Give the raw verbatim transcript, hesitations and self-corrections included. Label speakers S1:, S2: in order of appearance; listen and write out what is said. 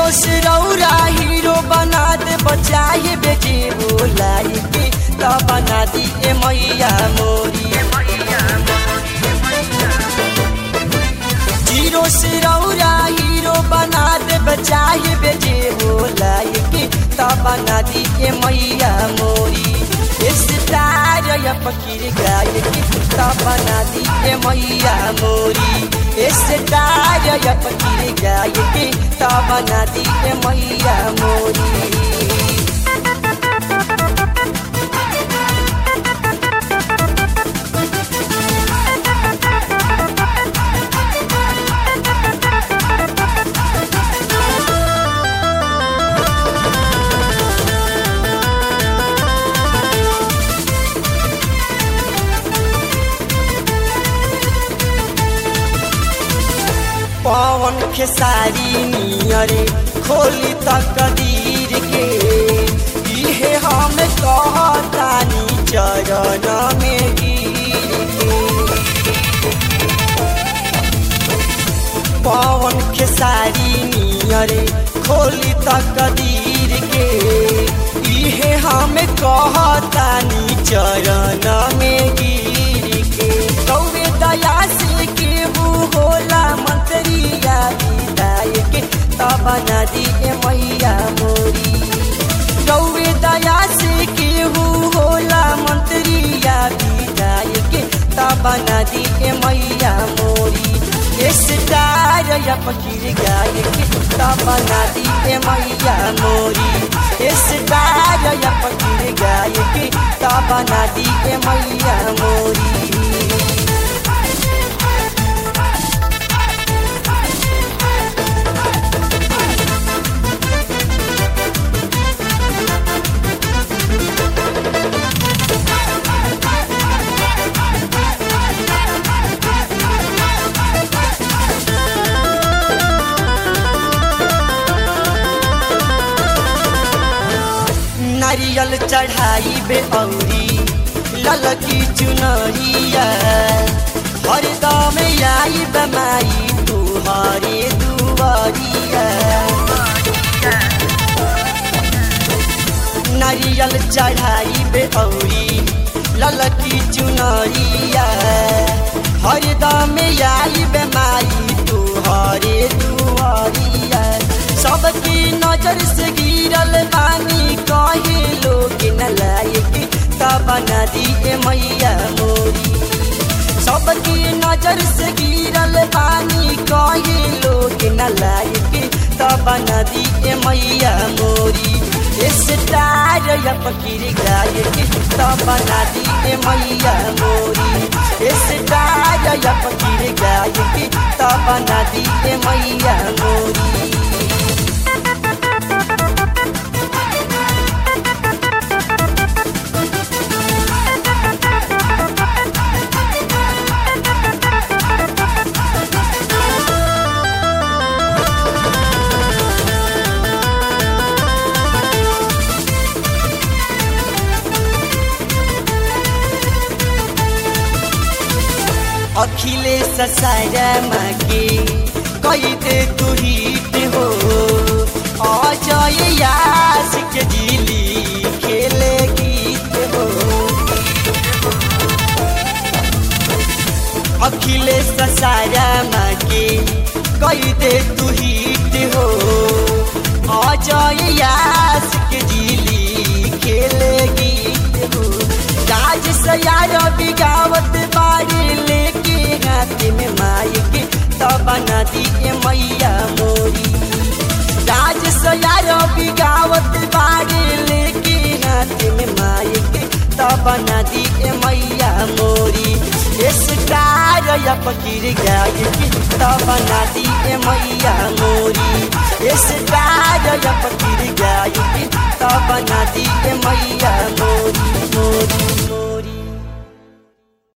S1: से रौरा हीरो बना दे बचाए बेटे बोलाई के तो बना दी ए मैया मोरी। जीरो से रौरा हीरो बना दे बचाए बेटे बोलाई के तो बना दी ए मैया मोरी। स्टार या फकीर गाय के तो बना दी ए मैया मोरी। स्टार या फकीर गाय के तो बना दी ए मैया मोरी। पवन खेसारी नियरे खोली तकदीर के इहे हम कहतानी चरण में गिर के। पवन खेसारी नियरे खोली तकदीर के इहे हम कहतानी चरण में गिर के। कौवे दया से केहू होला मंत्रिया विधायक तो बना दी ए मैया मोरी। कौवे दया से केहू होला मंत्रिया विधायक तो बना दी ए मैया मोरी। स्टार या फकीर गायक तो बना दी ए मैया मोरी। स्टार या फकीर गायक तो बना दी ए मैया मोरी। नारियल चढ़ाई बे औरी ललकी चुनरिया हरदम आई बमाई तुहरे दुआरिया। नारियल चढ़ाई बे औरी ललकी चुनरिया हरदम आई बमाई तुहरे दुआरिया। सबकी नजर से गिरल बानी कहे लोग न लायक तो बना दी ए मैया मोरी। सबकी नजर से गिरल बानी कहे लोग न लायक तो बना दी ए मैया मोरी। स्टार या फकीर गायक तो बना दी ए मैया मोरी। स्टार या फकीर गायक तो बना दी ए मैया मोरी। अखिलेश शर्मा के कई दे तू हिट हो अजय आशिक जिली खेले गीत हो। अखिलेश शर्मा के कई दे तू हिट हो अजय आशिक जिली खेले गीत हो। राज सयार बिगावत बाड़ी लेके हाथ में माइक तो बना दी ए मैया मोरी। राज सयार बिगावत बाड़ी लेके हाथ में माइक तो बना दी ए मैया मोरी। स्टार या फकीर गायक तो बना दी ए मैया मोरी। स्टार या फकीर गायक तो बना दी ए मैया मोरी मोरी।